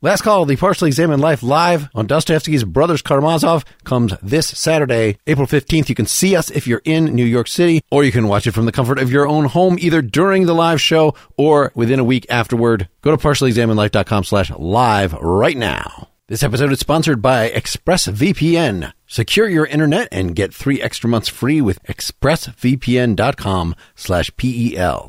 Last Call, the Partially Examined Life live on Dostoevsky's Brothers Karamazov comes this Saturday, April 15th. You can see us if you're in New York City, or you can watch it from the comfort of your own home, either during the live show or within a week afterward. Go to partiallyexaminedlife.com/live right now. This episode is sponsored by ExpressVPN. Secure your internet and get 3 extra months free with expressvpn.com/PEL.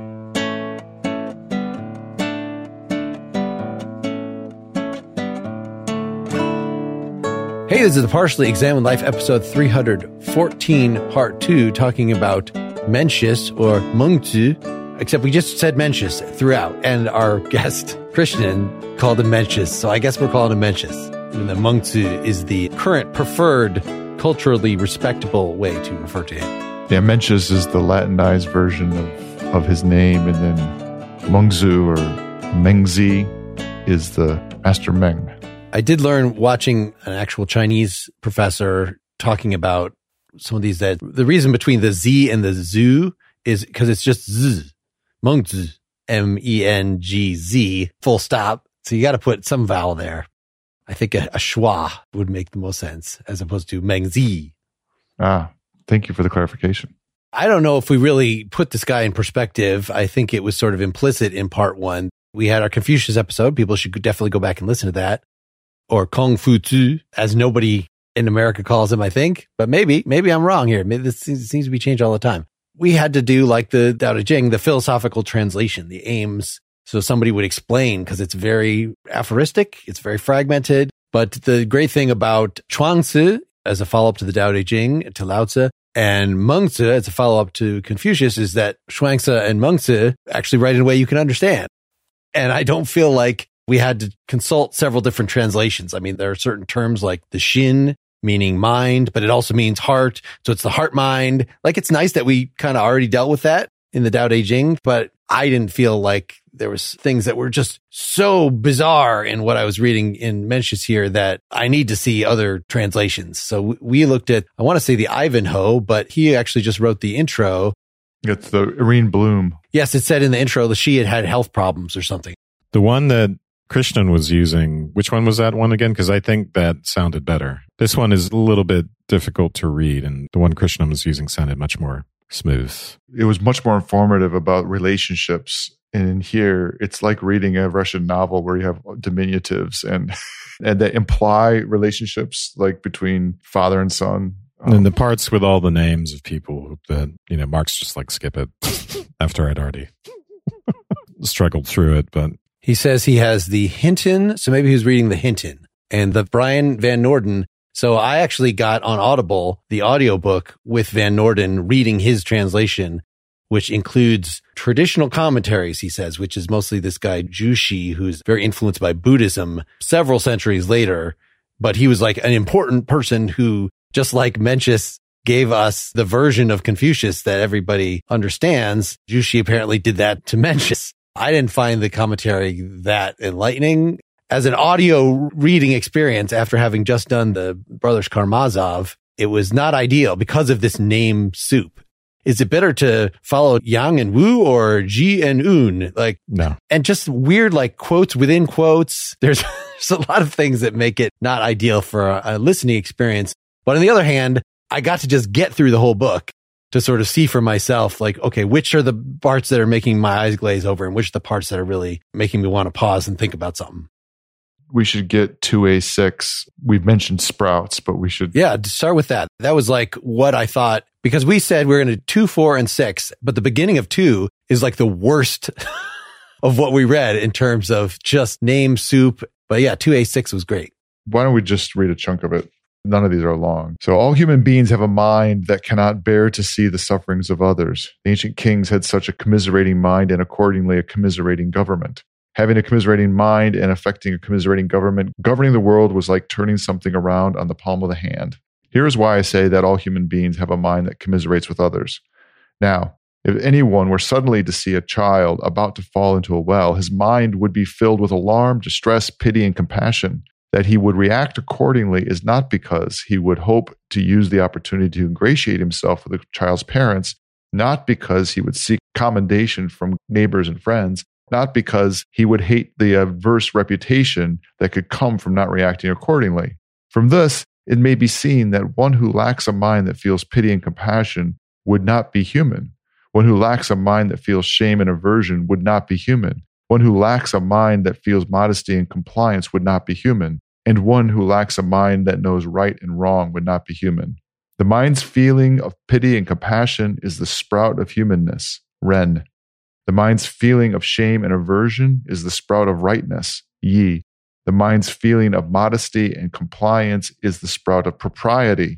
Hey, this is the Partially Examined Life, episode 314, part 2, talking about Mencius, or Mengzi, except we just said Mencius throughout, and our guest, Christian, called him Mencius, so I guess we're calling him Mencius. And the Mengzi is the current preferred, culturally respectable way to refer to him. Yeah, Mencius is the Latinized version of his name, and then Mengzu or Mengzi is the Master Meng. I did learn watching an actual Chinese professor talking about some of these that the reason between the Z and the Z is because it's just Z, Mengzi, Mengz, full stop. So you got to put some vowel there. I think a schwa would make the most sense as opposed to Mengzi. Ah, thank you for the clarification. I don't know if we really put this guy in perspective. I think it was sort of implicit in part 1. We had our Confucius episode. People should definitely go back and listen to that. Or Kung Fu Tzu, as nobody in America calls him, I think. But maybe I'm wrong here. Maybe this seems to be changed all the time. We had to do like the Tao Te Ching, the philosophical translation, the aims. So somebody would explain, because it's very aphoristic, it's very fragmented. But the great thing about Chuang-Tzu as a follow-up to the Tao Te Ching, to Lao Tzu, and Meng-Tzu as a follow-up to Confucius is that Chuang-Tzu and Meng-Tzu actually write in a way you can understand. And I don't feel like we had to consult several different translations. I mean, there are certain terms like the Shin, meaning mind, but it also means heart. So it's the heart mind. Like, it's nice that we kind of already dealt with that in the Tao Te Ching, but I didn't feel like there was things that were just so bizarre in what I was reading in Mencius here that I need to see other translations. So we looked at, I want to say the Ivanhoe, but he actually just wrote the intro. It's the Irene Bloom. Yes, it said in the intro that she had health problems or something. The one that Christian was using, which one was that one again? Because I think that sounded better. This one is a little bit difficult to read, and the one Christian was using sounded much more smooth. It was much more informative about relationships. And in here, it's like reading a Russian novel where you have diminutives and that imply relationships like between father and son. And the parts with all the names of people that, Mark's just like skip it after I'd already struggled through it, but he says he has the Hinton, so maybe he was reading the Hinton, and the Brian Van Norden. So I actually got on Audible the audiobook with Van Norden reading his translation, which includes traditional commentaries, he says, which is mostly this guy Jushi, who's very influenced by Buddhism several centuries later. But he was like an important person who, just like Mencius gave us the version of Confucius that everybody understands, Jushi apparently did that to Mencius. I didn't find the commentary that enlightening. As an audio reading experience after having just done the Brothers Karamazov, it was not ideal because of this name soup. Is it better to follow Yang and Wu or Ji and Un? Like, no. And just weird, like, quotes within quotes. There's a lot of things that make it not ideal for a listening experience. But on the other hand, I got to just get through the whole book to sort of see for myself, like, okay, which are the parts that are making my eyes glaze over and which are the parts that are really making me want to pause and think about something. We should get 2A6. We've mentioned sprouts, but we should. Yeah, start with that. That was like what I thought, because we said we're going to 2, 4, and 6, but the beginning of 2 is like the worst of what we read in terms of just name soup. But yeah, 2A6 was great. Why don't we just read a chunk of it? None of these are long. So all human beings have a mind that cannot bear to see the sufferings of others. The ancient kings had such a commiserating mind and accordingly a commiserating government. Having a commiserating mind and affecting a commiserating government, governing the world was like turning something around on the palm of the hand. Here is why I say that all human beings have a mind that commiserates with others. Now, if anyone were suddenly to see a child about to fall into a well, his mind would be filled with alarm, distress, pity, and compassion. That he would react accordingly is not because he would hope to use the opportunity to ingratiate himself with the child's parents, not because he would seek commendation from neighbors and friends, not because he would hate the adverse reputation that could come from not reacting accordingly. From this, it may be seen that one who lacks a mind that feels pity and compassion would not be human. One who lacks a mind that feels shame and aversion would not be human. One who lacks a mind that feels modesty and compliance would not be human. And one who lacks a mind that knows right and wrong would not be human. The mind's feeling of pity and compassion is the sprout of humanness, Ren. The mind's feeling of shame and aversion is the sprout of rightness, Yi. The mind's feeling of modesty and compliance is the sprout of propriety,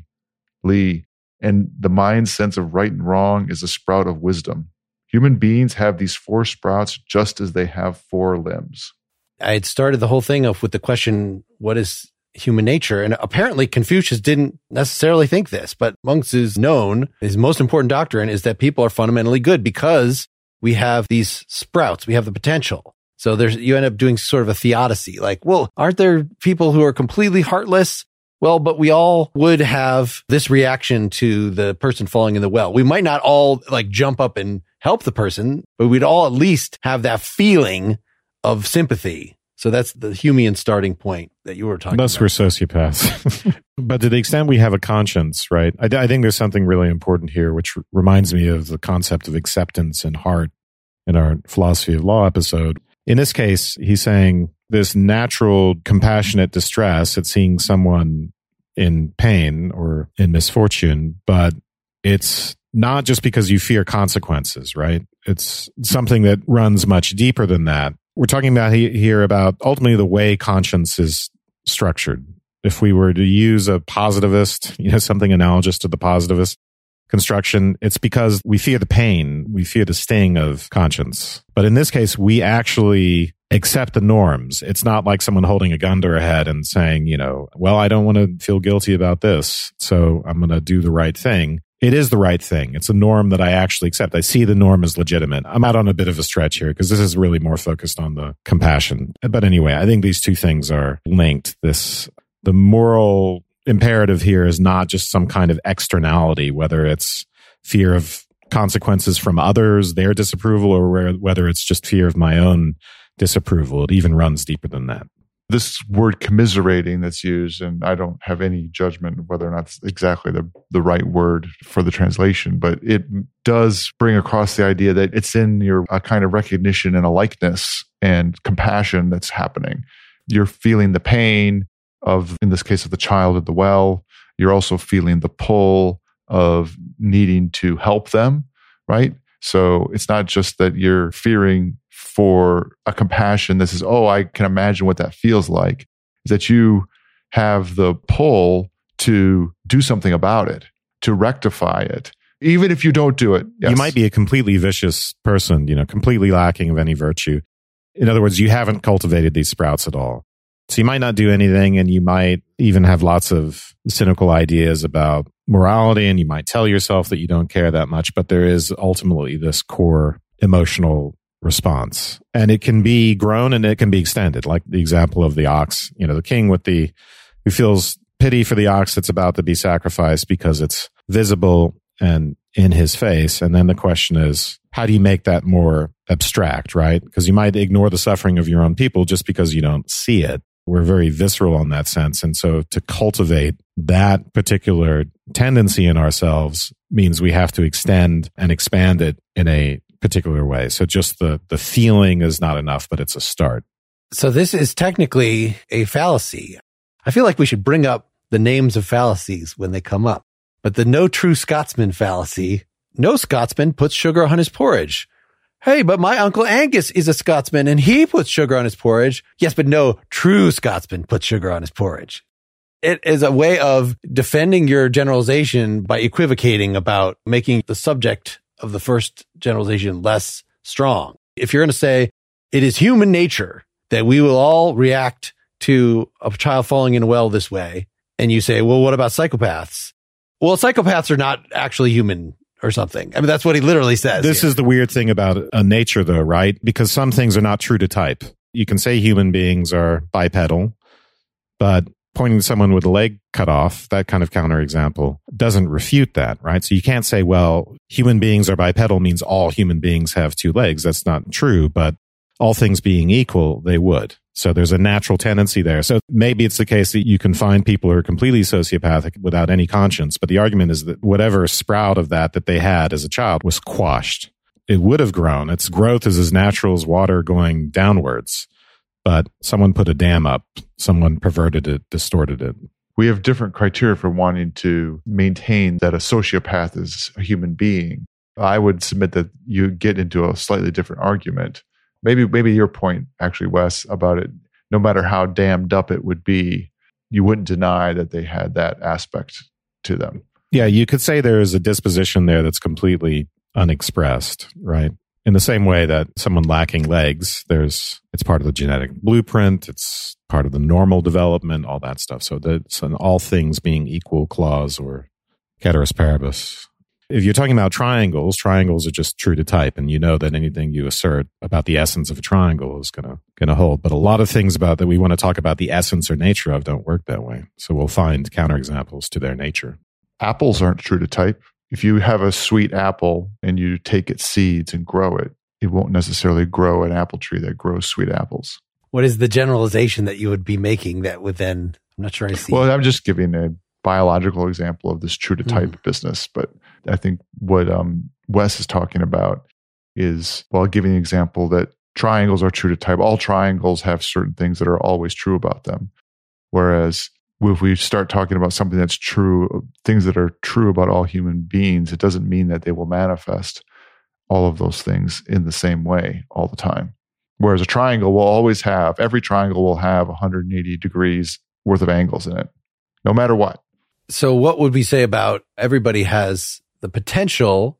Li. And the mind's sense of right and wrong is the sprout of wisdom. Human beings have these 4 sprouts just as they have 4 limbs. I had started the whole thing off with the question, what is human nature? And apparently Confucius didn't necessarily think this, but Monks is known, his most important doctrine is that people are fundamentally good because we have these sprouts, we have the potential. So you end up doing sort of a theodicy, like, well, aren't there people who are completely heartless? Well, but we all would have this reaction to the person falling in the well. We might not all like jump up and help the person, but we'd all at least have that feeling of sympathy. So that's the Humean starting point that you were talking Unless about. we're sociopaths. But to the extent we have a conscience, right? I think there's something really important here, which reminds me of the concept of acceptance and heart in our philosophy of law episode. In this case, he's saying this natural compassionate distress at seeing someone in pain or in misfortune, but it's not just because you fear consequences, right? It's something that runs much deeper than that. We're talking about here about ultimately the way conscience is structured. If we were to use a positivist, something analogous to the positivist construction, it's because we fear the pain, we fear the sting of conscience. But in this case, we actually accept the norms. It's not like someone holding a gun to our head and saying, well, I don't want to feel guilty about this, so I'm going to do the right thing. It is the right thing. It's a norm that I actually accept. I see the norm as legitimate. I'm out on a bit of a stretch here because this is really more focused on the compassion. But anyway, I think these two things are linked. The moral imperative here is not just some kind of externality, whether it's fear of consequences from others, their disapproval, or whether it's just fear of my own disapproval. It even runs deeper than that. This word commiserating that's used, and I don't have any judgment of whether or not it's exactly the right word for the translation, but it does bring across the idea that it's in a kind of recognition and a likeness and compassion that's happening. You're feeling the pain of, in this case, of the child at the well. You're also feeling the pull of needing to help them, right? So it's not just that you're fearing for a compassion that says, oh, I can imagine what that feels like. Is that you have the pull to do something about it, to rectify it, even if you don't do it. Yes. You might be a completely vicious person, completely lacking of any virtue. In other words, you haven't cultivated these sprouts at all. So you might not do anything, and you might even have lots of cynical ideas about morality, and you might tell yourself that you don't care that much, but there is ultimately this core emotional response. And it can be grown and it can be extended, like the example of the ox, the king who feels pity for the ox that's about to be sacrificed because it's visible and in his face. And then the question is, how do you make that more abstract, right? Because you might ignore the suffering of your own people just because you don't see it. We're very visceral in that sense. And so to cultivate that particular tendency in ourselves means we have to extend and expand it in a particular way. So just the feeling is not enough, but it's a start. So this is technically a fallacy. I feel like we should bring up the names of fallacies when they come up. But the no true Scotsman fallacy, no Scotsman puts sugar on his porridge. Hey, but my Uncle Angus is a Scotsman and he puts sugar on his porridge. Yes, but no true Scotsman puts sugar on his porridge. It is a way of defending your generalization by equivocating about making the subject of the first generalization less strong. If you're going to say it is human nature that we will all react to a child falling in a well this way, and you say, well, what about psychopaths? Well, psychopaths are not actually human or something. I mean, that's what he literally says. This is the weird thing about nature, though, right? Because some things are not true to type. You can say human beings are bipedal, but pointing to someone with a leg cut off, that kind of counterexample, doesn't refute that, right? So you can't say, well, human beings are bipedal means all human beings have two legs. That's not true. But all things being equal, they would. So there's a natural tendency there. So maybe it's the case that you can find people who are completely sociopathic without any conscience. But the argument is that whatever sprout of that they had as a child was quashed. It would have grown. Its growth is as natural as water going downwards. But someone put a dam up. Someone perverted it, distorted it. We have different criteria for wanting to maintain that a sociopath is a human being. I would submit that you get into a slightly different argument. Maybe your point, actually, Wes, about it, no matter how damned up it would be, you wouldn't deny that they had that aspect to them. Yeah, you could say there is a disposition there that's completely unexpressed, right? In the same way that someone lacking legs, it's part of the genetic blueprint, it's part of the normal development, all that stuff. So that's an all things being equal clause or ceteris paribus. If you're talking about triangles are just true to type, and you know that anything you assert about the essence of a triangle is gonna hold. But a lot of things about that we want to talk about the essence or nature of don't work that way. So we'll find counterexamples to their nature. Apples aren't true to type. If you have a sweet apple and you take its seeds and grow it, it won't necessarily grow an apple tree that grows sweet apples. What is the generalization that you would be making that would then, I'm not sure I see. Well, I'm just giving a biological example of this true to type business. But I think what Wes is talking about is, well, giving an example that triangles are true to type. All triangles have certain things that are always true about them. Whereas if we start talking about something that's true, things that are true about all human beings, it doesn't mean that they will manifest all of those things in the same way all the time. Whereas a triangle will always have, every triangle will have 180 degrees worth of angles in it, no matter what. So what would we say about everybody has the potential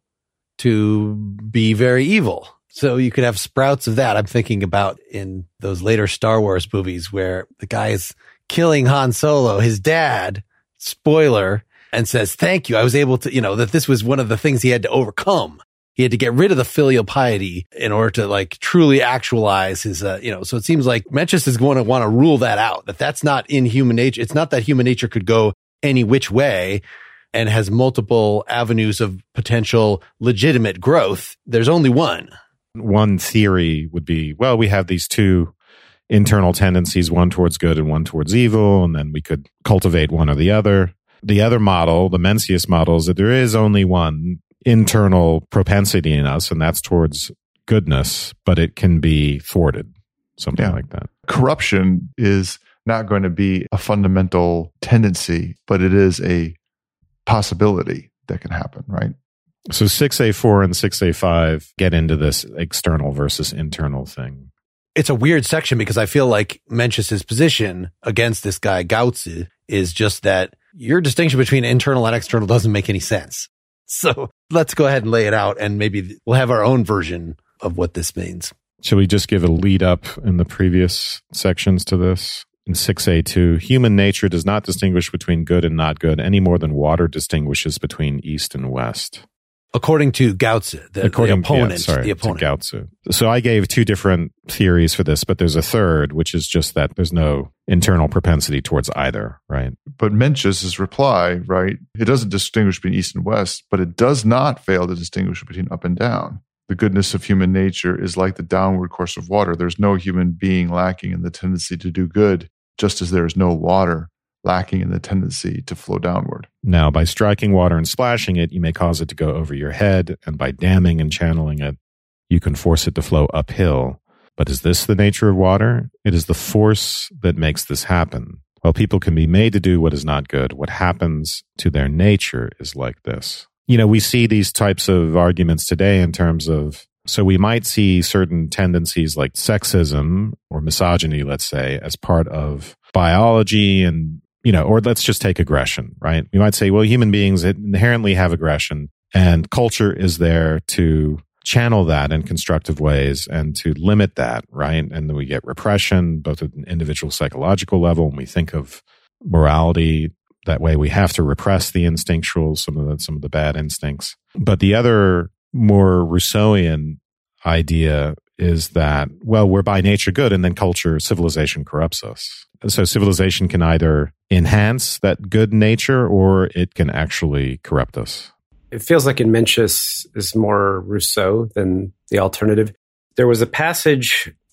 to be very evil? So you could have sprouts of that. I'm thinking about in those later Star Wars movies where the guy is killing Han Solo, his dad, spoiler, and says, thank you. I was able to, that this was one of the things he had to overcome. He had to get rid of the filial piety in order to truly actualize his, so it seems like Mencius is going to want to rule that out, that's not in human nature. It's not that human nature could go any which way and has multiple avenues of potential legitimate growth. There's only one. One theory would be, well, we have these two internal tendencies, one towards good and one towards evil, and then we could cultivate one or the other. The other model, the Mencius model, is that there is only one internal propensity in us, and that's towards goodness, but it can be thwarted, something like that. Corruption is not going to be a fundamental tendency, but it is a possibility that can happen, right? So 6A4 and 6A5 get into this external versus internal thing. It's a weird section because I feel like Mencius's position against this guy Gaozi is just that your distinction between internal and external doesn't make any sense. So let's go ahead and lay it out, and maybe we'll have our own version of what this means. Shall we just give a lead up in the previous sections to this? In 6A2, human nature does not distinguish between good and not good any more than water distinguishes between east and west. According to Gaozi, the opponent. To Gaozi. So I gave two different theories for this, but there's a third, which is just that there's no internal propensity towards either, right? But Mencius's reply, right, it doesn't distinguish between east and west, but it does not fail to distinguish between up and down. The goodness of human nature is like the downward course of water. There's no human being lacking in the tendency to do good, just as there is no water lacking in the tendency to flow downward. Now, by striking water and splashing it, you may cause it to go over your head, and by damming and channeling it, you can force it to flow uphill. But is this the nature of water? It is the force that makes this happen. While people can be made to do what is not good, what happens to their nature is like this. We see these types of arguments today in terms of, so we might see certain tendencies like sexism or misogyny, let's say, as part of biology and or let's just take aggression, right? We might say, well, human beings inherently have aggression, and culture is there to channel that in constructive ways and to limit that, right? And then we get repression, both at an individual psychological level. When we think of morality that way, we have to repress the instinctual, some of the bad instincts. But the other more Rousseauian idea is that, well, we're by nature good, and then civilization corrupts us. So civilization can either enhance that good nature or it can actually corrupt us. It feels like in Mencius is more Rousseau than the alternative. There was a passage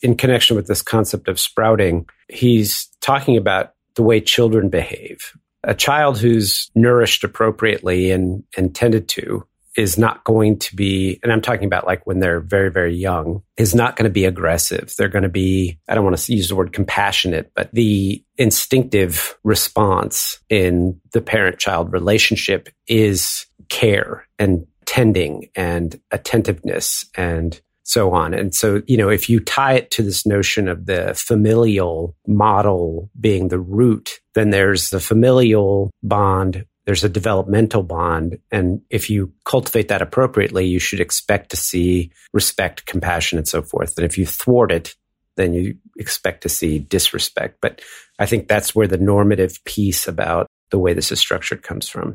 in connection with this concept of sprouting, he's talking about the way children behave. A child who's nourished appropriately and tended to is not going to be, and I'm talking about like when they're very, very young, is not going to be aggressive. They're going to be, I don't want to use the word compassionate, but the instinctive response in the parent-child relationship is care and tending and attentiveness and so on. And so, if you tie it to this notion of the familial model being the root, then there's the familial bond, there's a developmental bond. And if you cultivate that appropriately, you should expect to see respect, compassion, and so forth. And if you thwart it, then you expect to see disrespect. But I think that's where the normative piece about the way this is structured comes from.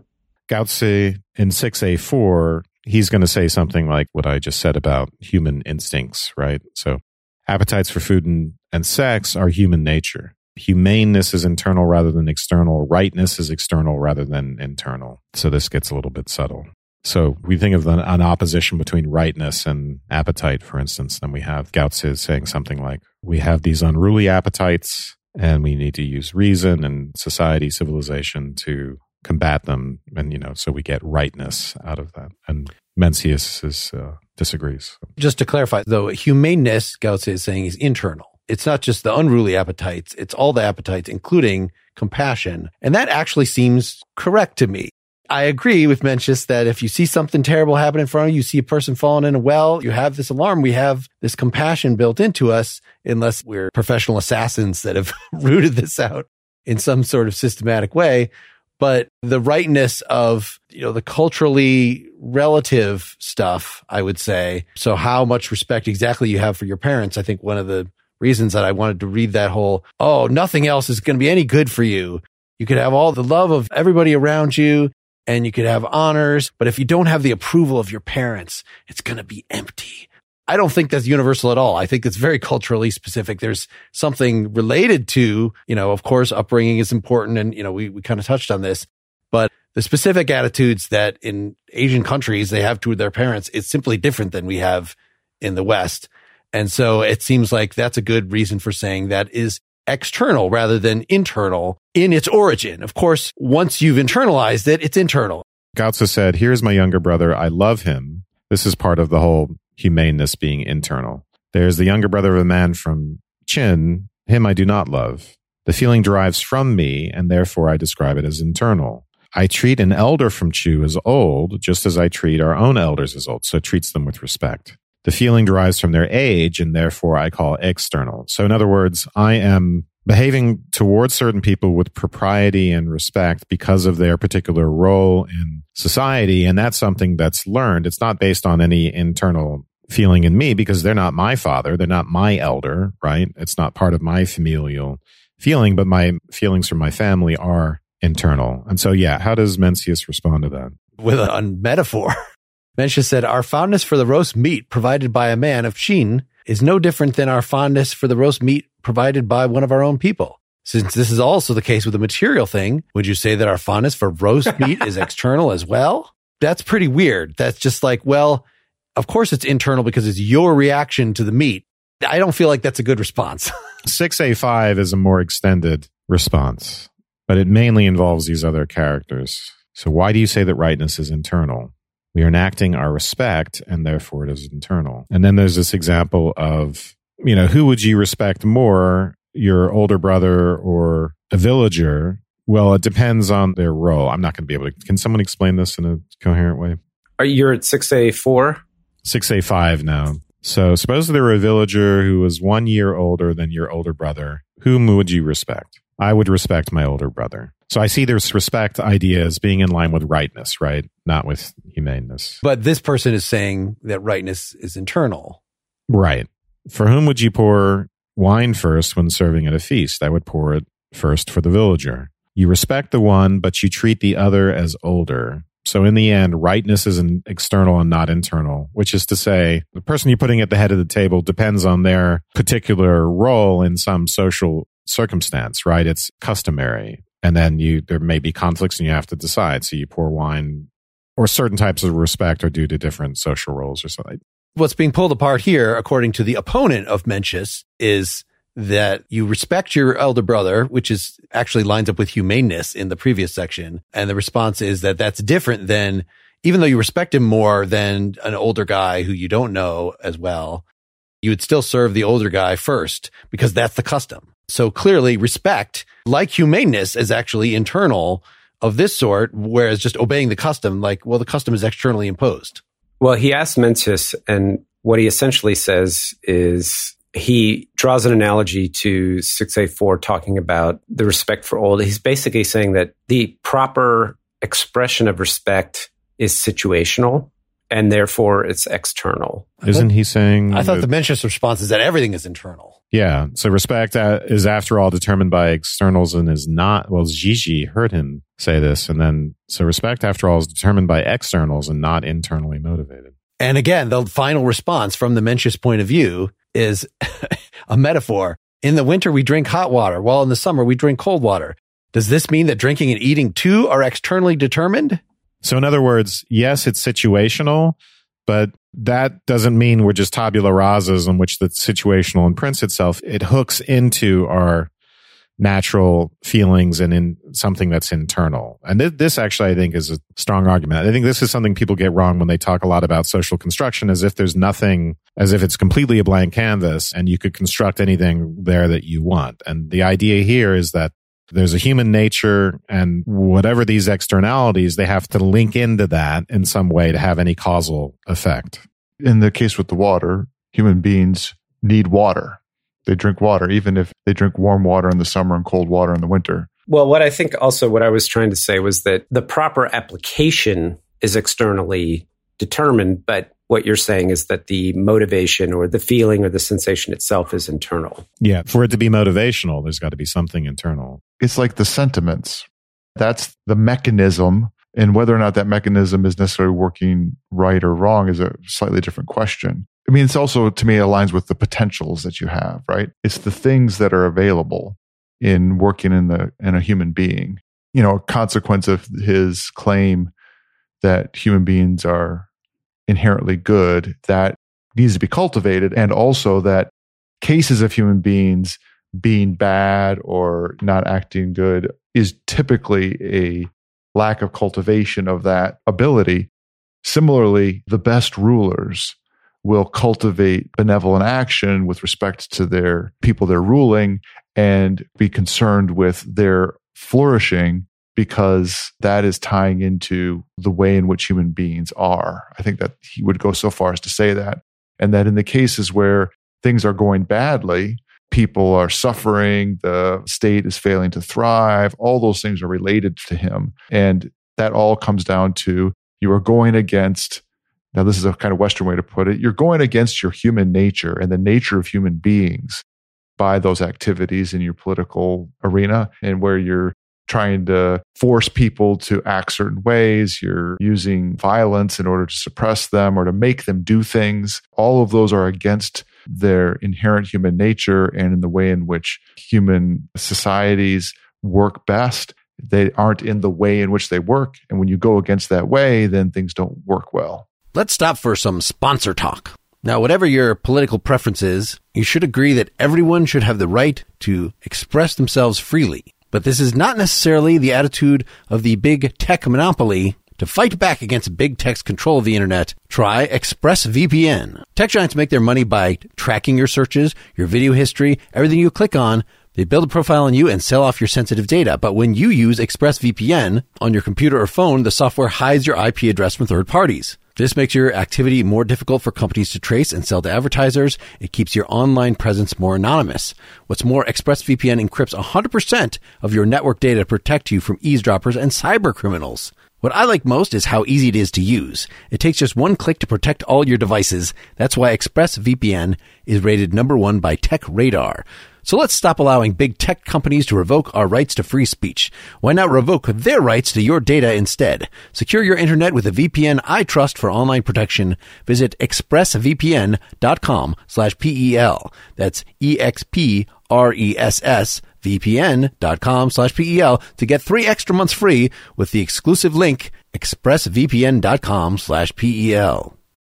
Gaozi in 6A4, he's going to say something like what I just said about human instincts, right? So appetites for food and sex are human nature. Humaneness is internal rather than external. Rightness is external rather than internal. So this gets a little bit subtle. So we think of an opposition between rightness and appetite, for instance. Then we have Gaozi saying something like, we have these unruly appetites and we need to use reason and society, civilization to combat them. And, so we get rightness out of that. And Mencius disagrees. Just to clarify, though, humaneness, Gaozi is saying, is internal. It's not just the unruly appetites. It's all the appetites, including compassion. And that actually seems correct to me. I agree with Mencius that if you see something terrible happen in front of you, you see a person falling in a well, you have this alarm. We have this compassion built into us, unless we're professional assassins that have rooted this out in some sort of systematic way. But the rightness of, the culturally relative stuff, I would say. So how much respect exactly you have for your parents. I think one of the reasons that I wanted to read that whole, nothing else is going to be any good for you. You could have all the love of everybody around you and you could have honors, but if you don't have the approval of your parents, it's going to be empty. I don't think that's universal at all. I think it's very culturally specific. There's something related to, of course, upbringing is important. And, we kind of touched on this, but the specific attitudes that in Asian countries they have toward their parents, it's simply different than we have in the West. And so it seems like that's a good reason for saying that is external rather than internal in its origin. Of course, once you've internalized it, it's internal. Gaozi said, here's my younger brother. I love him. This is part of the whole humaneness being internal. There's the younger brother of a man from Qin. Him I do not love. The feeling derives from me, and therefore I describe it as internal. I treat an elder from Chu as old, just as I treat our own elders as old, so it treats them with respect. The feeling derives from their age, and therefore I call it external. So in other words, I am behaving towards certain people with propriety and respect because of their particular role in society, and that's something that's learned. It's not based on any internal feeling in me because they're not my father, they're not my elder, right? It's not part of my familial feeling, but my feelings from my family are internal. And so, how does Mencius respond to that? With a metaphor. Mencius said, our fondness for the roast meat provided by a man of Qin is no different than our fondness for the roast meat provided by one of our own people. Since this is also the case with the material thing, would you say that our fondness for roast meat is external as well? That's pretty weird. That's just like, well, of course it's internal because it's your reaction to the meat. I don't feel like that's a good response. 6A5 is a more extended response, but it mainly involves these other characters. So why do you say that rightness is internal? We are enacting our respect, and therefore it is internal. And then there's this example of, who would you respect more, your older brother or a villager? Well, it depends on their role. I'm not going to be able to. Can someone explain this in a coherent way? You're at 6A4? 6A5 now. So suppose there were a villager who was 1 year older than your older brother. Whom would you respect? I would respect my older brother. So I see this respect idea as being in line with rightness, right? Not with humaneness. But this person is saying that rightness is internal. Right. For whom would you pour wine first when serving at a feast? I would pour it first for the villager. You respect the one, but you treat the other as older. So in the end, rightness is an external and not internal, which is to say the person you're putting at the head of the table depends on their particular role in some social circumstance, right? It's customary. And then there may be conflicts and you have to decide. So you pour wine, or certain types of respect are due to different social roles or something. What's being pulled apart here, according to the opponent of Mencius, is that you respect your elder brother, which is actually lines up with humaneness in the previous section. And the response is that that's different than, even though you respect him more than an older guy who you don't know as well, you would still serve the older guy first because that's the custom. So clearly respect, like humaneness, is actually internal of this sort, whereas just obeying the custom, like, well, the custom is externally imposed. Well, he asks Mencius, and what he essentially says is he draws an analogy to 684 talking about the respect for old. He's basically saying that the proper expression of respect is situational, and therefore it's external. Isn't he saying... I thought the Mencius response is that everything is internal. Yeah, so respect is after all determined by externals and is not... Well, Gigi heard him say this, and then... So respect after all is determined by externals and not internally motivated. And again, the final response from the Mencius point of view is a metaphor. In the winter, we drink hot water, while in the summer, we drink cold water. Does this mean that drinking and eating too are externally determined? So in other words, yes, it's situational, but that doesn't mean we're just tabula rasas in which the situational imprints itself. It hooks into our natural feelings and in something that's internal. And this actually, I think, is a strong argument. I think this is something people get wrong when they talk a lot about social construction, as if there's nothing, as if it's completely a blank canvas and you could construct anything there that you want. And the idea here is that there's a human nature, and whatever these externalities, they have to link into that in some way to have any causal effect. In the case with the water, human beings need water. They drink water, even if they drink warm water in the summer and cold water in the winter. Well, what I think also what I was trying to say was that the proper application is externally determined, but what you're saying is that the motivation or the feeling or the sensation itself is internal. Yeah, for it to be motivational, there's got to be something internal. It's like the sentiments. That's the mechanism. And whether or not that mechanism is necessarily working right or wrong is a slightly different question. I mean, it's also, to me, aligns with the potentials that you have, right? It's the things that are available in working in a human being. You know, a consequence of his claim that human beings are inherently good, that needs to be cultivated, and also that cases of human beings being bad or not acting good is typically a lack of cultivation of that ability. Similarly, the best rulers will cultivate benevolent action with respect to their people they're ruling and be concerned with their flourishing, because that is tying into the way in which human beings are. I think that he would go so far as to say that. And that in the cases where things are going badly, people are suffering, the state is failing to thrive, all those things are related to him. And that all comes down to you are going against, now this is a kind of Western way to put it, you're going against your human nature and the nature of human beings by those activities in your political arena, and where you're trying to force people to act certain ways, you're using violence in order to suppress them or to make them do things. All of those are against their inherent human nature and in the way in which human societies work best. They aren't in the way in which they work. And when you go against that way, then things don't work well. Let's stop for some sponsor talk. Now, whatever your political preference is, you should agree that everyone should have the right to express themselves freely. But this is not necessarily the attitude of the big tech monopoly. To fight back against big tech's control of the internet, try ExpressVPN. Tech giants make their money by tracking your searches, your video history, everything you click on. They build a profile on you and sell off your sensitive data. But when you use ExpressVPN on your computer or phone, the software hides your IP address from third parties. This makes your activity more difficult for companies to trace and sell to advertisers. It keeps your online presence more anonymous. What's more, ExpressVPN encrypts 100% of your network data to protect you from eavesdroppers and cyber criminals. What I like most is how easy it is to use. It takes just one click to protect all your devices. That's why ExpressVPN is rated #1 by TechRadar. So let's stop allowing big tech companies to revoke our rights to free speech. Why not revoke their rights to your data instead? Secure your internet with a VPN I trust for online protection. Visit expressvpn.com/PEL. That's EXPRESS VPN.com/PEL to get 3 extra months free with the exclusive link expressvpn.com/PEL.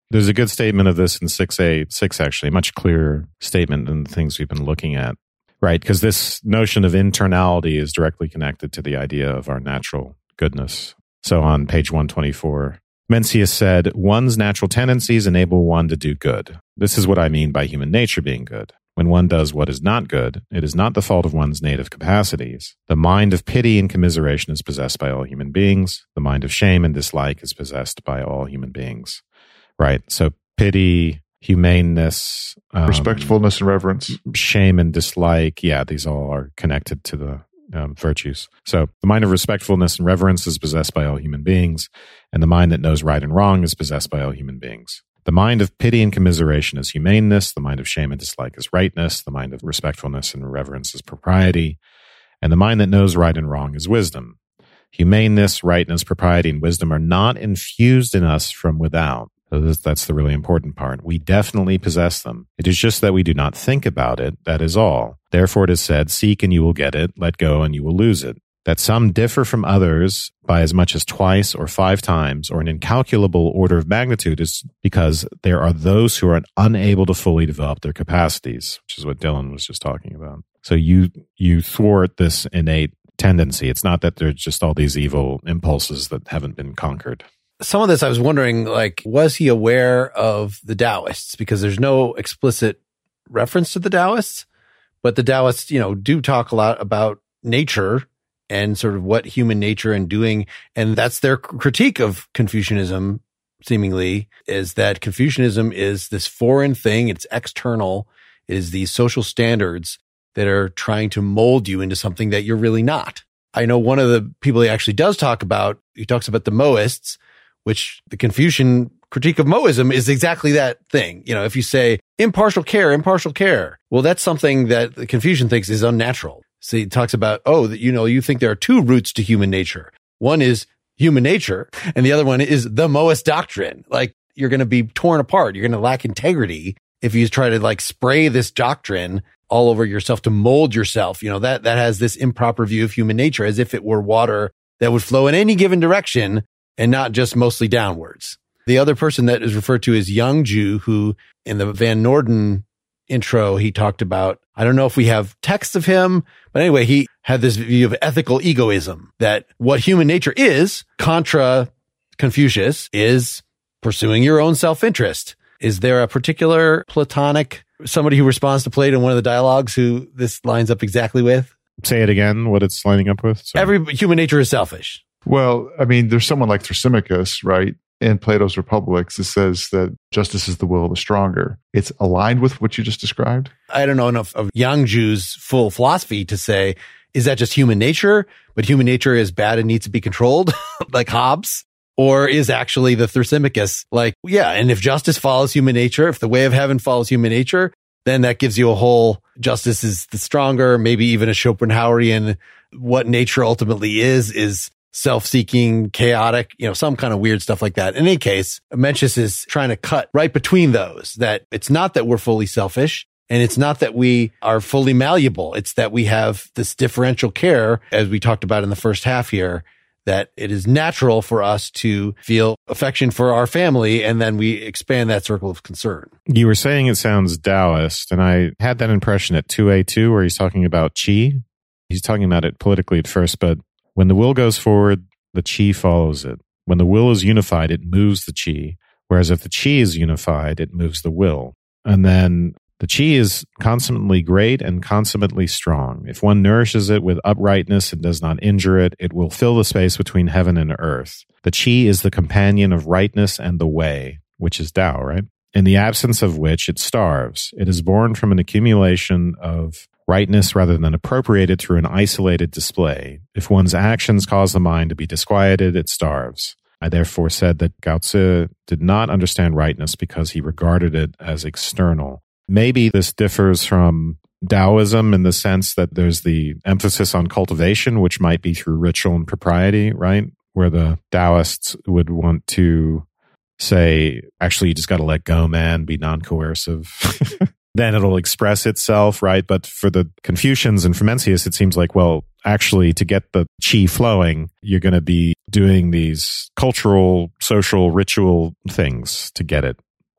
There's a good statement of this in 6A6, actually, a much clearer statement than the things we've been looking at, right? Because this notion of internality is directly connected to the idea of our natural goodness. So on page 124, Mencius said, one's natural tendencies enable one to do good. This is what I mean by human nature being good. When one does what is not good, it is not the fault of one's native capacities. The mind of pity and commiseration is possessed by all human beings. The mind of shame and dislike is possessed by all human beings. Right? So pity, humaneness, respectfulness and reverence, shame and dislike. Yeah, these all are connected to the virtues. So the mind of respectfulness and reverence is possessed by all human beings, and the mind that knows right and wrong is possessed by all human beings. The mind of pity and commiseration is humaneness. The mind of shame and dislike is rightness. The mind of respectfulness and reverence is propriety. And the mind that knows right and wrong is wisdom. Humaneness, rightness, propriety, and wisdom are not infused in us from without. So that's the really important part. We definitely possess them. It is just that we do not think about it. That is all. Therefore it is said, seek and you will get it. Let go and you will lose it. That some differ from others by as much as twice or 5 times or an incalculable order of magnitude is because there are those who are unable to fully develop their capacities, which is what Dylan was just talking about. So you thwart this innate tendency. It's not that there's just all these evil impulses that haven't been conquered. Some of this I was wondering, like, was he aware of the Taoists? Because there's no explicit reference to the Taoists, but the Taoists, do talk a lot about nature and sort of what human nature and doing. And that's their critique of Confucianism, seemingly, is that Confucianism is this foreign thing. It's external. It is these social standards that are trying to mold you into something that you're really not. I know one of the people he actually does talk about, he talks about the Mohists, which the Confucian critique of Mohism is exactly that thing. If you say impartial care, well, that's something that the Confucian thinks is unnatural. So he talks about, you think there are 2 roots to human nature. One is human nature, and the other one is the Mohist doctrine. Like, you're going to be torn apart. You're going to lack integrity if you try to spray this doctrine all over yourself to mold yourself. That has this improper view of human nature as if it were water that would flow in any given direction and not just mostly downwards. The other person that is referred to is Young Ju, who in the Van Norden intro, he talked about, I don't know if we have text of him, but anyway, he had this view of ethical egoism, that what human nature is, contra Confucius, is pursuing your own self-interest. Is there a particular Platonic, somebody who responds to Plato in one of the dialogues who this lines up exactly with? Say it again, what it's lining up with. Sorry. Every human nature is selfish. Well, I mean, there's someone like Thrasymachus, right? In Plato's Republics, it says that justice is the will of the stronger. It's aligned with what you just described. I don't know enough of Yang Ju's full philosophy to say, is that just human nature? But human nature is bad and needs to be controlled, like Hobbes? Or is actually the Thrasymachus and if justice follows human nature, if the way of heaven follows human nature, then that gives you a whole justice is the stronger, maybe even a Schopenhauerian, what nature ultimately is self-seeking, chaotic, some kind of weird stuff like that. In any case, Mencius is trying to cut right between those, that it's not that we're fully selfish and it's not that we are fully malleable. It's that we have this differential care, as we talked about in the first half here, that it is natural for us to feel affection for our family, and then we expand that circle of concern. You were saying it sounds Taoist, and I had that impression at 2A2 where he's talking about qi. He's talking about it politically at first, but when the will goes forward, the qi follows it. When the will is unified, it moves the qi, whereas if the qi is unified, it moves the will. And then the qi is consummately great and consummately strong. If one nourishes it with uprightness and does not injure it, it will fill the space between heaven and earth. The qi is the companion of rightness and the way, which is Tao, right? In the absence of which it starves. It is born from an accumulation of rightness rather than appropriated through an isolated display. If one's actions cause the mind to be disquieted, it starves. I therefore said that Lao Tzu did not understand rightness because he regarded it as external. Maybe this differs from Taoism in the sense that there's the emphasis on cultivation, which might be through ritual and propriety, right? Where the Taoists would want to say, actually, you just got to let go, man, be non-coercive. Then it'll express itself, right? But for the Confucians and for Mencius, it seems like, well, actually, to get the qi flowing, you're going to be doing these cultural, social, ritual things to get it.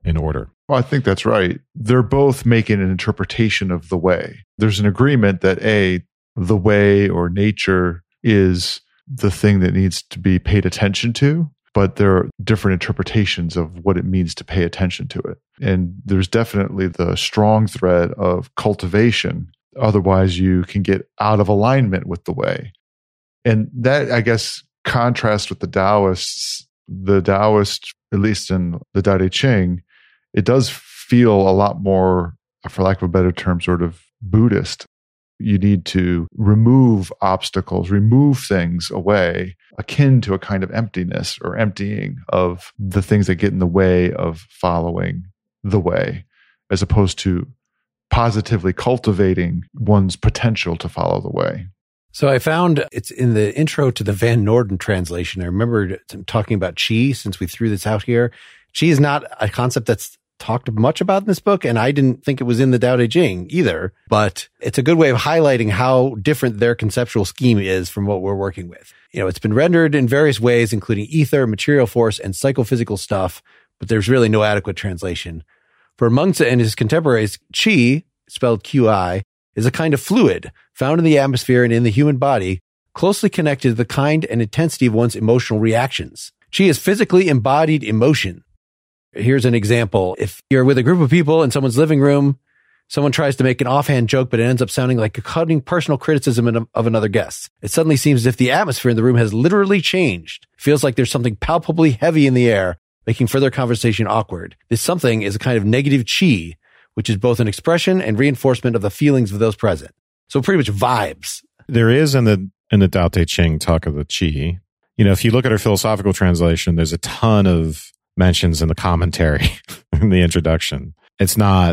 in order. Well, I think that's right. They're both making an interpretation of the way. There's an agreement that the way or nature is the thing that needs to be paid attention to, but there are different interpretations of what it means to pay attention to it. And there's definitely the strong thread of cultivation. Otherwise, you can get out of alignment with the way. And that, I guess, contrasts with the Taoists. The Taoist, at least in the Tao Te Ching, it does feel a lot more, for lack of a better term, sort of Buddhist. You need to remove obstacles, remove things away, akin to a kind of emptiness or emptying of the things that get in the way of following the way, as opposed to positively cultivating one's potential to follow the way. So I found it's in the intro to the Van Norden translation. I remember talking about qi since we threw this out here. Qi is not a concept that's talked much about in this book, and I didn't think it was in the Tao Te Ching either, but it's a good way of highlighting how different their conceptual scheme is from what we're working with. It's been rendered in various ways, including ether, material force, and psychophysical stuff, but there's really no adequate translation. For Mengzi and his contemporaries, qi, spelled Qi, is a kind of fluid found in the atmosphere and in the human body, closely connected to the kind and intensity of one's emotional reactions. Qi is physically embodied emotion. Here's an example. If you're with a group of people in someone's living room, someone tries to make an offhand joke, but it ends up sounding like a cutting personal criticism of another guest. It suddenly seems as if the atmosphere in the room has literally changed. It feels like there's something palpably heavy in the air, making further conversation awkward. This something is a kind of negative qi, which is both an expression and reinforcement of the feelings of those present. So pretty much vibes. There is in the Tao Te Ching talk of the qi. If you look at our philosophical translation, there's a ton of mentions in the commentary in the introduction. It's not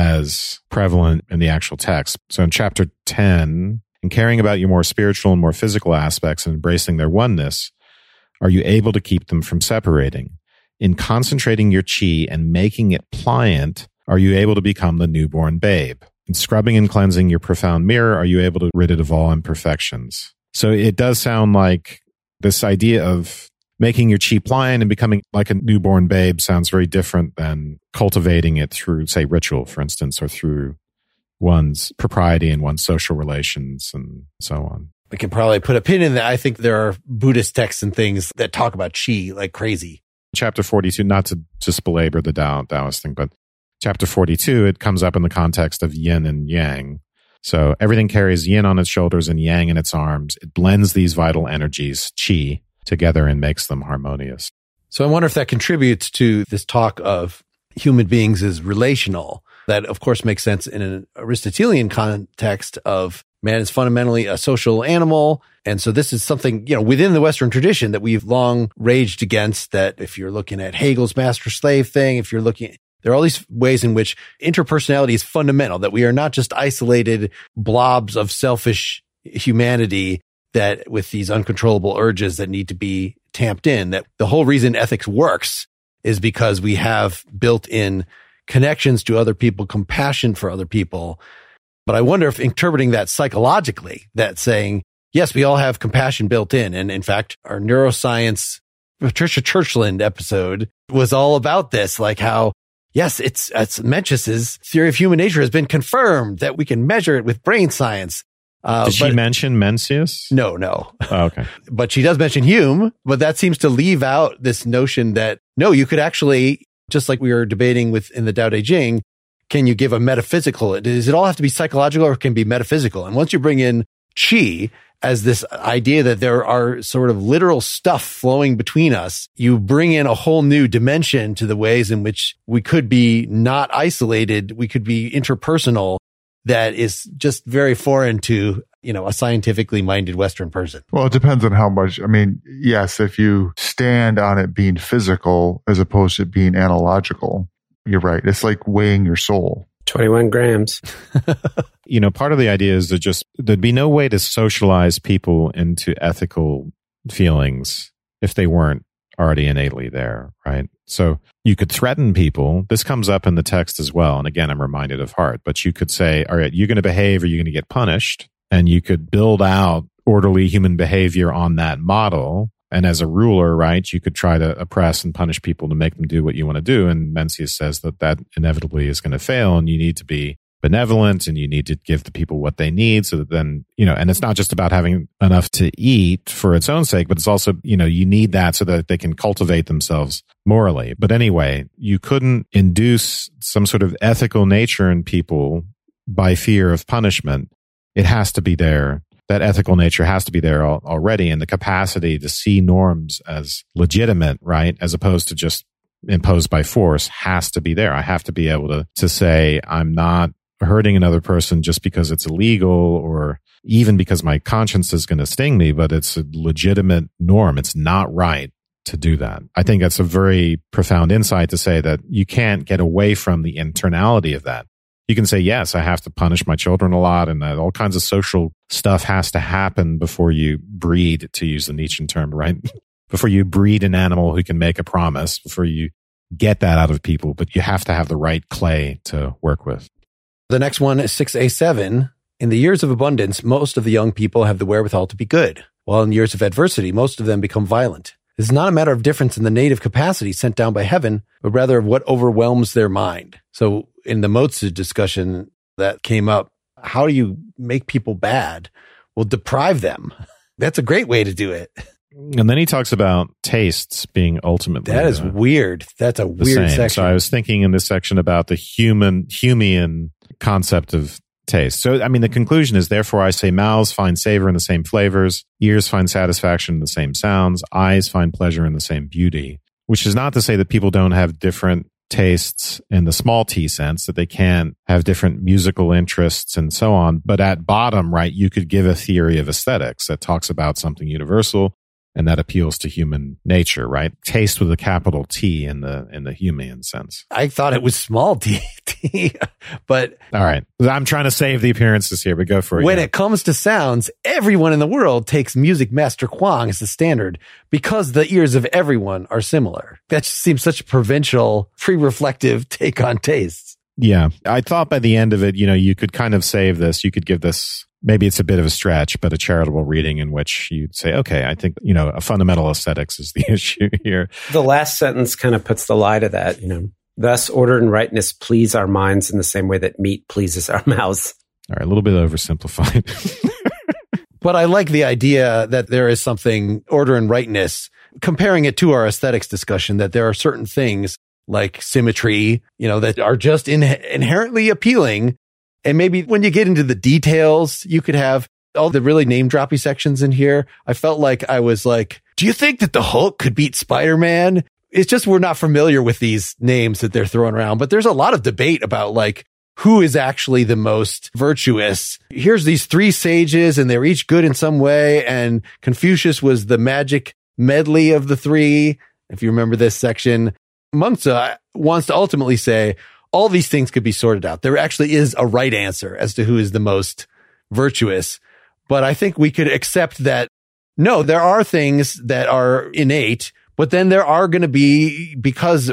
as prevalent in the actual text. So in chapter 10, in caring about your more spiritual and more physical aspects and embracing their oneness, are you able to keep them from separating? In concentrating your qi and making it pliant, are you able to become the newborn babe? In scrubbing and cleansing your profound mirror, are you able to rid it of all imperfections? So it does sound like this idea of making your qi pliant and becoming like a newborn babe sounds very different than cultivating it through, say, ritual, for instance, or through one's propriety and one's social relations and so on. We can probably put a pin in that. I think there are Buddhist texts and things that talk about qi like crazy. Chapter 42, not to just belabor the Taoist thing, but chapter 42, it comes up in the context of yin and yang. So everything carries yin on its shoulders and yang in its arms. It blends these vital energies, qi, together and makes them harmonious. So I wonder if that contributes to this talk of human beings as relational. That, of course, makes sense in an Aristotelian context of man is fundamentally a social animal. And so this is something, within the Western tradition that we've long raged against, that if you're looking at Hegel's master-slave thing, if you're looking, there are all these ways in which interpersonality is fundamental, that we are not just isolated blobs of selfish humanity that with these uncontrollable urges that need to be tamped in, that the whole reason ethics works is because we have built in connections to other people, compassion for other people. But I wonder if interpreting that psychologically, that saying, yes, we all have compassion built in. And in fact, our neuroscience Patricia Churchland episode was all about this, like how, yes, it's Mencius's theory of human nature has been confirmed that we can measure it with brain science. Did she mention Mencius? No. Oh, okay. But she does mention Hume, but that seems to leave out this notion that, no, you could actually, just like we were debating with in the Tao Te Ching, can you give a metaphysical? Does it all have to be psychological or can it be metaphysical? And once you bring in qi as this idea that there are sort of literal stuff flowing between us, you bring in a whole new dimension to the ways in which we could be not isolated, we could be interpersonal, that is just very foreign to, a scientifically minded Western person. Well, it depends on how much. I mean, yes, if you stand on it being physical as opposed to being analogical, you're right. It's like weighing your soul. 21 grams. Part of the idea is there'd be no way to socialize people into ethical feelings if they weren't already innately there, right? So you could threaten people. This comes up in the text as well. And again, I'm reminded of Hart, but you could say, all right, you're going to behave or you're going to get punished. And you could build out orderly human behavior on that model. And as a ruler, right, you could try to oppress and punish people to make them do what you want to do. And Mencius says that inevitably is going to fail, and you need to be benevolent and you need to give the people what they need so that then, and it's not just about having enough to eat for its own sake, but it's also, you need that so that they can cultivate themselves morally. But anyway, you couldn't induce some sort of ethical nature in people by fear of punishment. It has to be there. That ethical nature has to be there already, and the capacity to see norms as legitimate, right, as opposed to just imposed by force, has to be there. I have to be able to say, I'm not hurting another person just because it's illegal or even because my conscience is going to sting me, but it's a legitimate norm. It's not right to do that. I think that's a very profound insight to say that you can't get away from the internality of that. You can say, yes, I have to punish my children a lot, and that all kinds of social stuff has to happen before you breed, to use the Nietzschean term, right? Before you breed an animal who can make a promise, before you get that out of people, but you have to have the right clay to work with. The next one is 6A7. In the years of abundance, most of the young people have the wherewithal to be good, while in years of adversity, most of them become violent. This is not a matter of difference in the native capacity sent down by heaven, but rather of what overwhelms their mind. So in the Motsu discussion that came up, how do you make people bad? Well, deprive them. That's a great way to do it. And then he talks about tastes being ultimately. That is weird. That's a weird section. So I was thinking in this section about the Humean concept of taste. So, I mean, the conclusion is, therefore, I say mouths find savor in the same flavors, ears find satisfaction in the same sounds, eyes find pleasure in the same beauty, which is not to say that people don't have different tastes in the small t sense, that they can have different musical interests and so on. But at bottom, right, you could give a theory of aesthetics that talks about something universal and that appeals to human nature, right? Taste with a capital T in the Humean sense. I thought it was small t, but all right. I'm trying to save the appearances here, but go for it. When it comes to sounds, everyone in the world takes Music Master Huang as the standard because the ears of everyone are similar. That just seems such a provincial, pre-reflective take on tastes. Yeah. I thought by the end of it, you could kind of save this. You could give this, maybe it's a bit of a stretch, but a charitable reading in which you'd say, okay, I think, a fundamental aesthetics is the issue here. The last sentence kind of puts the lie to that, Thus, order and rightness please our minds in the same way that meat pleases our mouths. All right, a little bit oversimplified. But I like the idea that there is something, order and rightness, comparing it to our aesthetics discussion, that there are certain things like symmetry, that are just inherently appealing. And maybe when you get into the details, you could have all the really name-droppy sections in here. I felt like I was like, do you think that the Hulk could beat Spider-Man? It's just we're not familiar with these names that they're throwing around. But there's a lot of debate about like who is actually the most virtuous. Here's these three sages and they're each good in some way. And Confucius was the magic medley of the three. If you remember this section, Mengzi wants to ultimately say all these things could be sorted out. There actually is a right answer as to who is the most virtuous. But I think we could accept that, no, there are things that are innate, but then there are going to be, because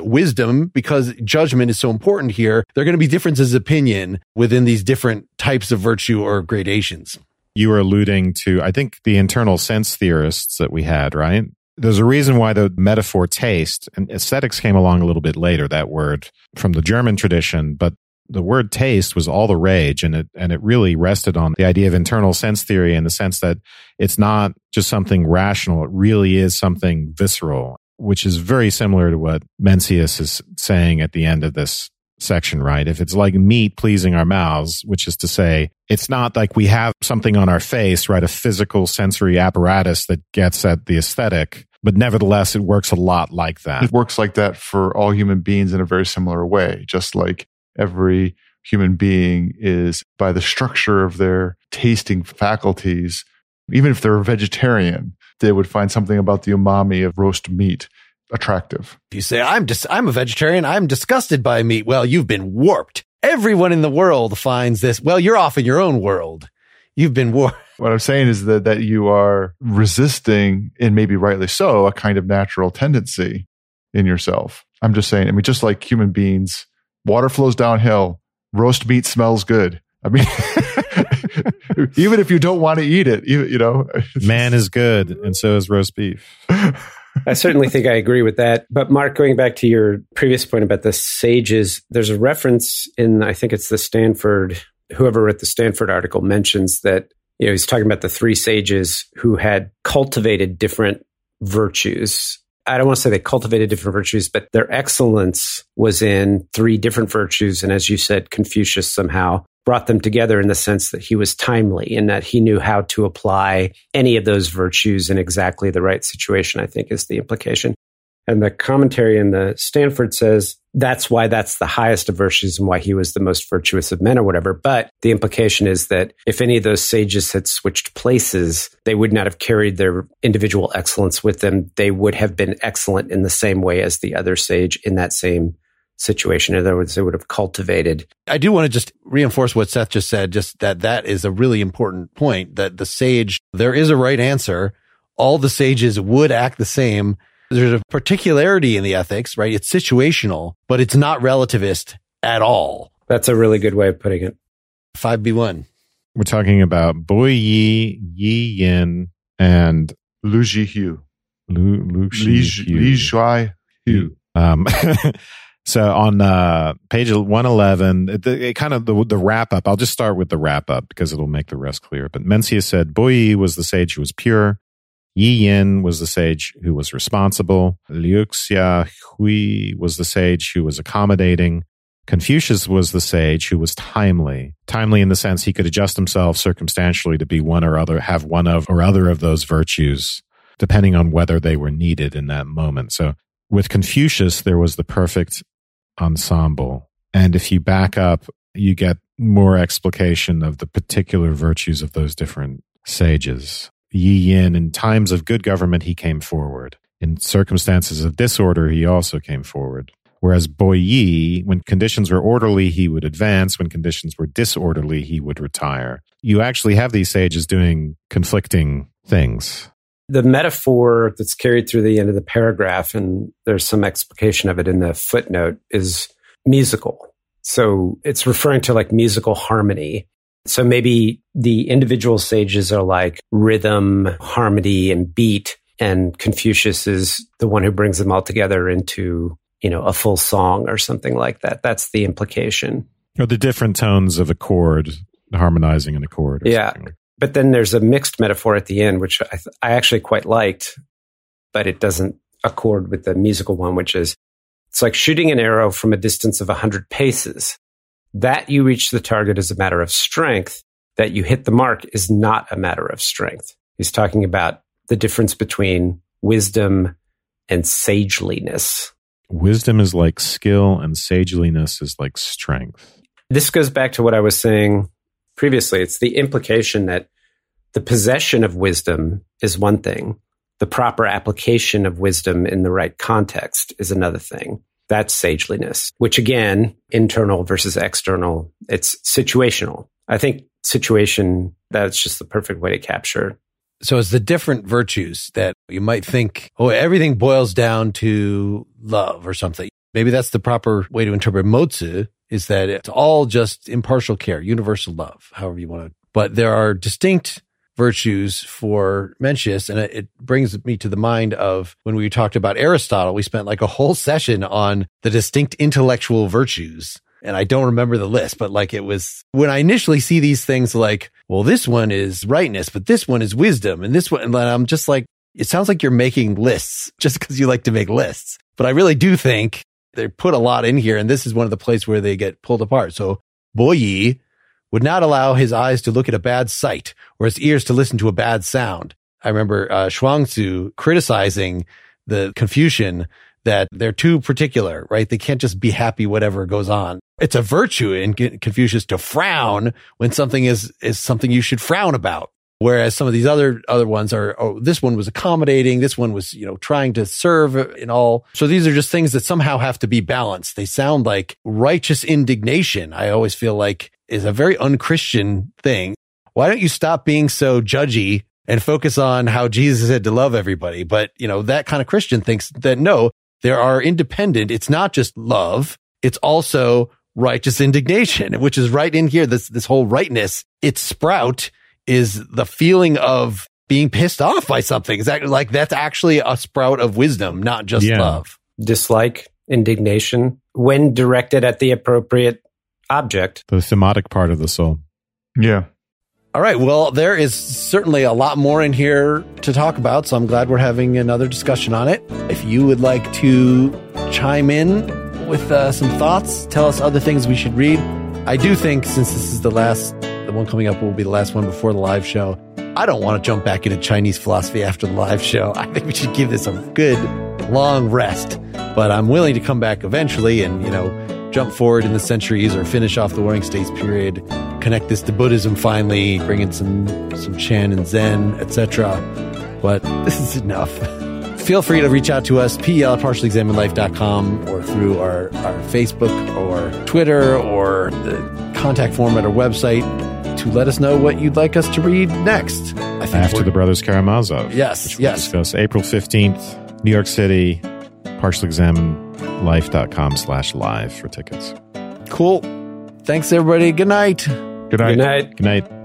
judgment is so important here, there are going to be differences of opinion within these different types of virtue or gradations. You were alluding to, I think, the internal sense theorists that we had, right? There's a reason why the metaphor taste and aesthetics came along a little bit later, that word from the German tradition, but the word taste was all the rage, and it really rested on the idea of internal sense theory in the sense that it's not just something rational, it really is something visceral, which is very similar to what Mencius is saying at the end of this section, right? If it's like meat pleasing our mouths, which is to say, it's not like we have something on our face, right? A physical sensory apparatus that gets at the aesthetic, but nevertheless, it works a lot like that. It works like that for all human beings in a very similar way, just like every human being is, by the structure of their tasting faculties, even if they're a vegetarian, they would find something about the umami of roast meat attractive. If you say, I'm a vegetarian, I'm disgusted by meat, well, you've been warped. Everyone in the world finds this. Well, you're off in your own world. You've been warped. What I'm saying is that you are resisting, and maybe rightly so, a kind of natural tendency in yourself. I'm just saying, just like human beings, water flows downhill, roast meat smells good. Even if you don't want to eat it, you know. Man is good, and so is roast beef. I certainly think I agree with that. But Mark, going back to your previous point about the sages, there's a reference in, I think it's the Stanford, whoever wrote the Stanford article mentions that, you know, he's talking about the three sages who had cultivated different virtues. I don't want to say they cultivated different virtues, but their excellence was in three different virtues. And as you said, Confucius somehow brought them together in the sense that he was timely and that he knew how to apply any of those virtues in exactly the right situation, I think is the implication. And the commentary in the Stanford says that's why that's the highest of virtues and why he was the most virtuous of men or whatever. But the implication is that if any of those sages had switched places, they would not have carried their individual excellence with them. They would have been excellent in the same way as the other sage in that same situation. In other words, they would have cultivated. I do want to just reinforce what Seth just said, just that is a really important point, that the sage, there is a right answer. All the sages would act the same. There's a particularity in the ethics, right? It's situational, but it's not relativist at all. That's a really good way of putting it. 5B1. We're talking about Bo Yi, Yi Yin, and Lu Zhihu. Lu Zhihu. So on page 111, it kind of the wrap up. I'll just start with the wrap up because it'll make the rest clear. But Mencius said, Bo Yi was the sage who was pure. Yi Yin was the sage who was responsible. Liu Xia Hui was the sage who was accommodating. Confucius was the sage who was timely. Timely in the sense he could adjust himself circumstantially to be one or other, have one of or other of those virtues, depending on whether they were needed in that moment. So with Confucius, there was the perfect ensemble. And if you back up, you get more explication of the particular virtues of those different sages. Yi Yin, in times of good government, he came forward. In circumstances of disorder, he also came forward. Whereas Bo Yi, when conditions were orderly, he would advance. When conditions were disorderly, he would retire. You actually have these sages doing conflicting things. The metaphor that's carried through the end of the paragraph, and there's some explication of it in the footnote, is musical. So it's referring to like musical harmony. So maybe the individual sages are like rhythm, harmony, and beat, and Confucius is the one who brings them all together into, you know, a full song or something like that. That's the implication. Or the different tones of a chord, harmonizing an accord. Yeah. Something. But then there's a mixed metaphor at the end, which I actually quite liked, but it doesn't accord with the musical one, which is, it's like shooting an arrow from a distance of 100 paces. That you reach the target is a matter of strength. That you hit the mark is not a matter of strength. He's talking about the difference between wisdom and sageliness. Wisdom is like skill and sageliness is like strength. This goes back to what I was saying previously. It's the implication that the possession of wisdom is one thing. The proper application of wisdom in the right context is another thing. That's sageliness, which again, internal versus external, it's situational. I think situation, that's just the perfect way to capture. So it's the different virtues that you might think, oh, everything boils down to love or something. Maybe that's the proper way to interpret Mozi, is that it's all just impartial care, universal love, however you want to. But there are distinct virtues for Mencius, and it brings me to the mind of when we talked about Aristotle, we spent like a whole session on the distinct intellectual virtues. And I don't remember the list, but like it was when I initially see these things like, well, this one is rightness, but this one is wisdom. And this one, and I'm just like, it sounds like you're making lists just because you like to make lists. But I really do think they put a lot in here. And this is one of the places where they get pulled apart. So Bo Yi would not allow his eyes to look at a bad sight or his ears to listen to a bad sound. I remember Shuangzi criticizing the Confucian that they're too particular, right? They can't just be happy whatever goes on. It's a virtue in Confucius to frown when something is something you should frown about. Whereas some of these other ones are, oh, this one was accommodating. This one was, trying to serve in all. So these are just things that somehow have to be balanced. They sound like righteous indignation. I always feel like is a very unchristian thing. Why don't you stop being so judgy and focus on how Jesus said to love everybody? But, that kind of Christian thinks that no, there are independent. It's not just love. It's also righteous indignation, which is right in here. This whole rightness, its sprout is the feeling of being pissed off by something. Exactly. Like that's actually a sprout of wisdom, not just love. Dislike, indignation, when directed at the appropriate object. The thematic part of the soul. Yeah. All right. Well, there is certainly a lot more in here to talk about, so I'm glad we're having another discussion on it. If you would like to chime in with some thoughts, tell us other things we should read. I do think, since this is the one coming up will be the last one before the live show, I don't want to jump back into Chinese philosophy after the live show. I think we should give this a good long rest, but I'm willing to come back eventually and, jump forward in the centuries or finish off the Warring States period, connect this to Buddhism finally, bring in some Chan and Zen, etc. But this is enough. Feel free to reach out to us, PEL@partiallyexaminedlife.com, or through our Facebook or Twitter or the contact form at our website to let us know what you'd like us to read next. I think After the Brothers Karamazov. Yes, we'll discuss April 15th, New York City, partiallyexaminedlife.com/live for tickets. Cool. Thanks, everybody. Good night. Good night. Good night. Good night.